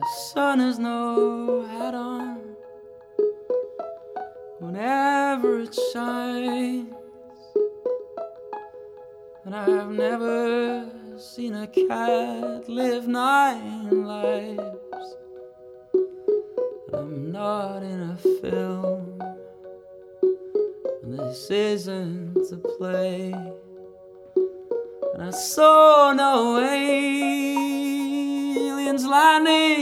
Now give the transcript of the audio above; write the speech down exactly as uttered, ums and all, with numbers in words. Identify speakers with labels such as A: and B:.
A: The sun has no hat on whenever it shines, and I've never seen a cat live nine lives. I'm not in a film, and this isn't a play, and I saw no aliens landing